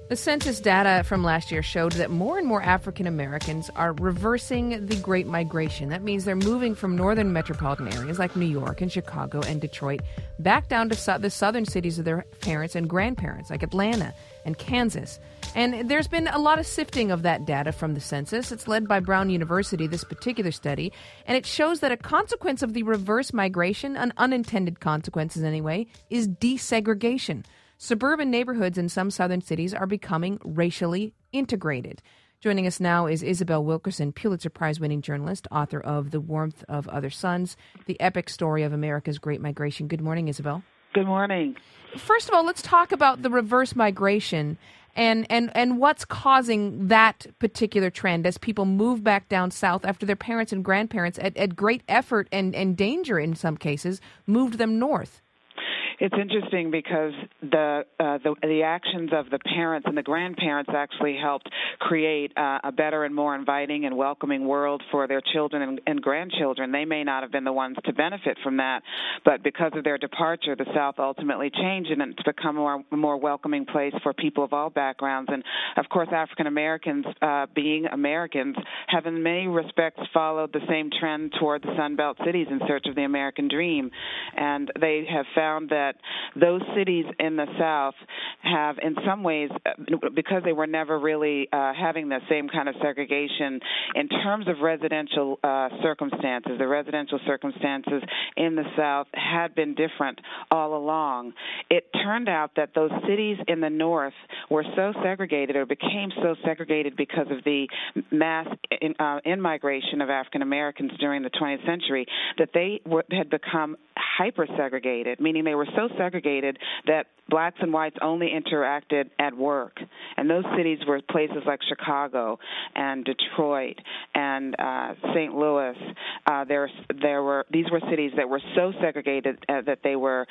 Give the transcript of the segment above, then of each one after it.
The census data from last year showed that more and more African Americans are reversing the Great Migration. That means they're moving from northern metropolitan areas like New York and Chicago and Detroit back down to the southern cities of their parents and grandparents like Atlanta and Kansas. And there's been a lot of sifting of that data from the census. It's led by Brown University, this particular study, and it shows that a consequence of the reverse migration, an unintended consequences anyway, is desegregation. Suburban neighborhoods in some southern cities are becoming racially integrated. Joining us now is Isabel Wilkerson, Pulitzer Prize-winning journalist, author of The Warmth of Other Suns, the epic story of America's Great Migration. Good morning, Isabel. Good morning. First of all, let's talk about the reverse migration and what's causing that particular trend as people move back down south after their parents and grandparents, at great effort and danger in some cases, moved them north. It's interesting because the actions of the parents and the grandparents actually helped create a better and more inviting and welcoming world for their children and grandchildren. They may not have been the ones to benefit from that, but because of their departure, the South ultimately changed, and it's become a more welcoming place for people of all backgrounds. And, of course, African Americans, being Americans, have in many respects followed the same trend toward the Sun Belt cities in search of the American dream. And they have found that those cities in the South have, in some ways, because they were never really having the same kind of segregation in terms of residential circumstances, the residential circumstances in the South had been different all along. It turned out that those cities in the North were so segregated, or became so segregated because of the mass in-migration of African Americans during the 20th century, that they had become hyper-segregated, meaning they were so segregated that blacks and whites only interacted at work. And those cities were places like Chicago and Detroit and St. Louis. These were cities that were so segregated that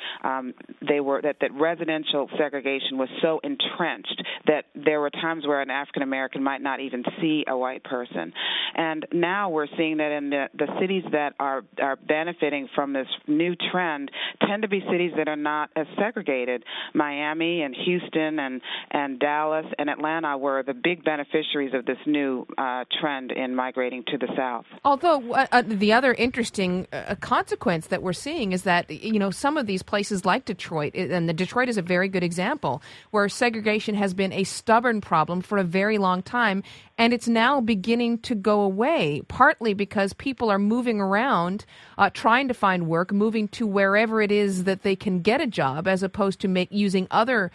that residential segregation was so entrenched that there were times where an African American might not even see a white person. And now we're seeing that in the cities that are benefiting from this new trend tend to be cities that are not as segregated. Miami and Houston and Dallas and Atlanta were the big beneficiaries of this new trend in migrating to the South. Although the other interesting consequence that we're seeing is that, some of these places like Detroit, and Detroit is a very good example, where segregation has been a stubborn problem for a very long time, and it's now beginning to go away, partly because people are moving around, trying to find work, moving to wherever it is that they can get a job, as opposed to using other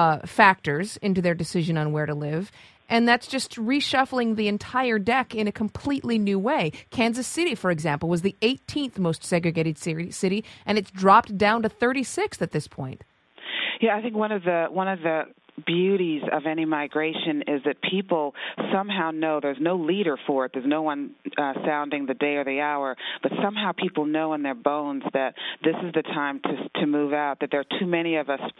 factors into their decision on where to live. And that's just reshuffling the entire deck in a completely new way. Kansas City, for example, was the 18th most segregated city, and it's dropped down to 36th at this point. Yeah, I think one of the beauties of any migration is that people somehow know there's no leader for it. There's no one sounding the day or the hour, but somehow people know in their bones that this is the time to move out, that there are too many of us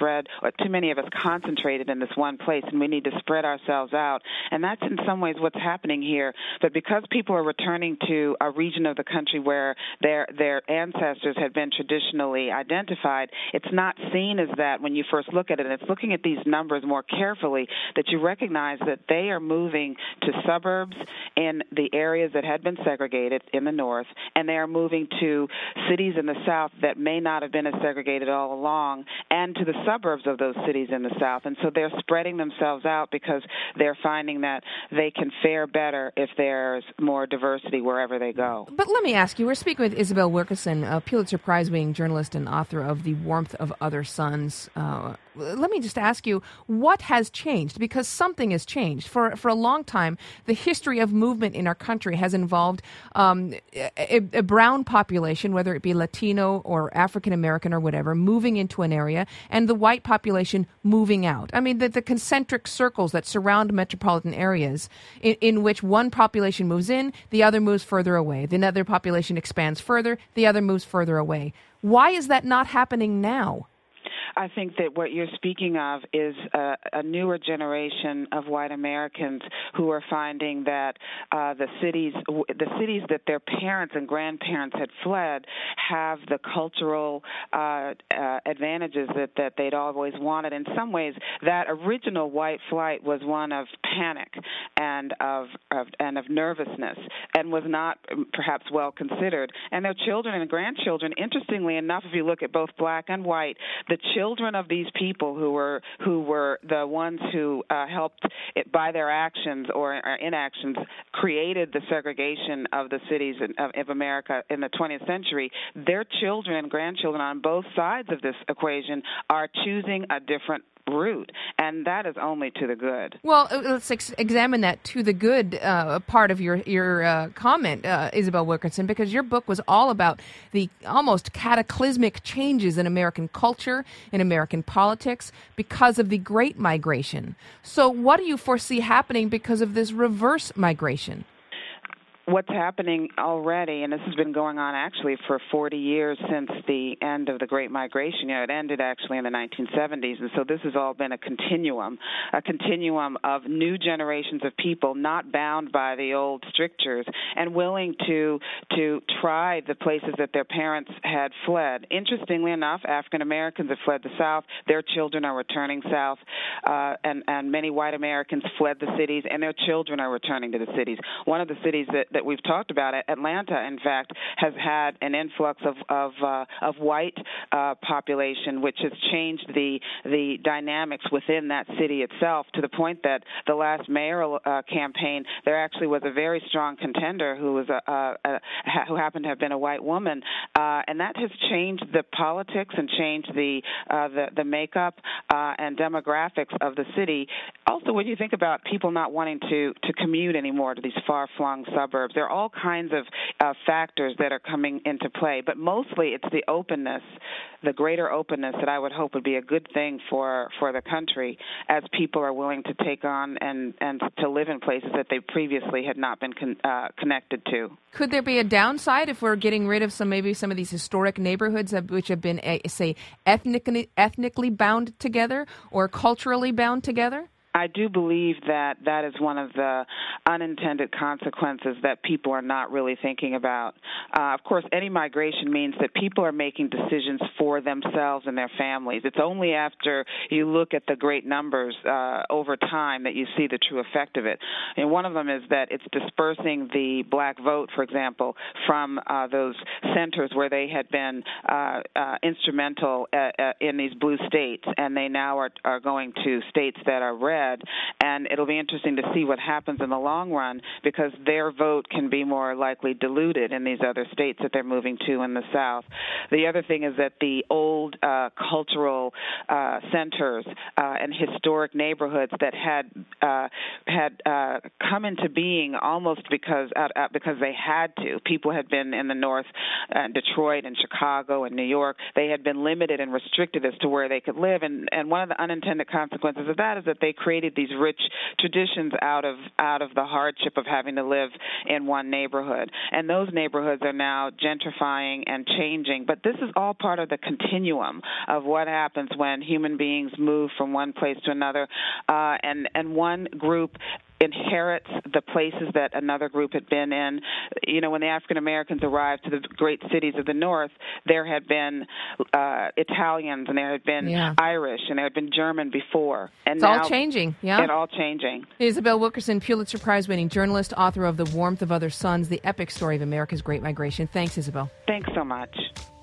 concentrated in this one place, and we need to spread ourselves out. And that's in some ways what's happening here. But because people are returning to a region of the country where their ancestors had been traditionally identified, it's not seen as that when you first look at it. It's looking at these numbers more carefully that you recognize that they are moving to suburbs in the areas that had been segregated in the North, and they are moving to cities in the South that may not have been as segregated all along, and to the suburbs of those cities in the South. And so they're spreading themselves out because they're finding that they can fare better if there's more diversity wherever they go. But let me ask you, we're speaking with Isabel Wilkerson, a Pulitzer Prize-winning journalist and author of The Warmth of Other Suns. Let me just ask you, what has changed? Because something has changed. For a long time, the history of movement in our country has involved a brown population, whether it be Latino or African American or whatever, moving into an area, and the white population moving out. I mean, the concentric circles that surround metropolitan areas in which one population moves in, the other moves further away. The other population expands further, the other moves further away. Why is that not happening now? I think that what you're speaking of is a newer generation of white Americans who are finding that the cities that their parents and grandparents had fled have the cultural advantages that they'd always wanted. In some ways, that original white flight was one of panic and of nervousness, and was not perhaps well considered. And their children and grandchildren, interestingly enough, if you look at both black and white, the children of these people who were the ones who helped by their actions or inactions created the segregation of the cities of America in the 20th century, their children and grandchildren on both sides of this equation are choosing a different route, and that is only to the good. Well, let's examine that to the good part of your comment, Isabel Wilkerson, because your book was all about the almost cataclysmic changes in American culture, in American politics, because of the Great Migration. So what do you foresee happening because of this reverse migration? What's happening already, and this has been going on actually for 40 years since the end of the Great Migration. It ended actually in the 1970s, and so this has all been a continuum of new generations of people not bound by the old strictures and willing to try the places that their parents had fled. Interestingly enough, African Americans have fled the South. Their children are returning south, and many white Americans fled the cities, and their children are returning to the cities. One of the cities that we've talked about, Atlanta, in fact, has had an influx of white population, which has changed the dynamics within that city itself, to the point that the last mayoral campaign, there actually was a very strong contender who was who happened to have been a white woman, and that has changed the politics and changed the makeup and demographics of the city. Also, when you think about people not wanting to commute anymore to these far-flung suburbs, there are all kinds of factors that are coming into play, but mostly it's the openness, the greater openness that I would hope would be a good thing for the country, as people are willing to take on and to live in places that they previously had not been connected to. Could there be a downside if we're getting rid of some of these historic neighborhoods which have been, say, ethnically bound together or culturally bound together? I do believe that is one of the unintended consequences that people are not really thinking about. Of course, any migration means that people are making decisions for themselves and their families. It's only after you look at the great numbers over time that you see the true effect of it. And one of them is that it's dispersing the black vote, for example, from those centers where they had been instrumental in these blue states, and they now are going to states that are red. And it'll be interesting to see what happens in the long run, because their vote can be more likely diluted in these other states that they're moving to in the South. The other thing is that the old cultural centers and historic neighborhoods that had come into being almost because they had to. People had been in the North, Detroit and Chicago and New York. They had been limited and restricted as to where they could live, and one of the unintended consequences of that is that they created these rich traditions out of the hardship of having to live in one neighborhood. And those neighborhoods are now gentrifying and changing. But this is all part of the continuum of what happens when human beings move from one place to another, and one group inherits the places that another group had been in. You know, when the African Americans arrived to the great cities of the North, there had been Italians, and there had been Irish, and there had been German before. And it's now all changing. Yeah, it's all changing. Isabel Wilkerson, Pulitzer Prize-winning journalist, author of The Warmth of Other Suns, the epic story of America's Great Migration. Thanks, Isabel. Thanks so much.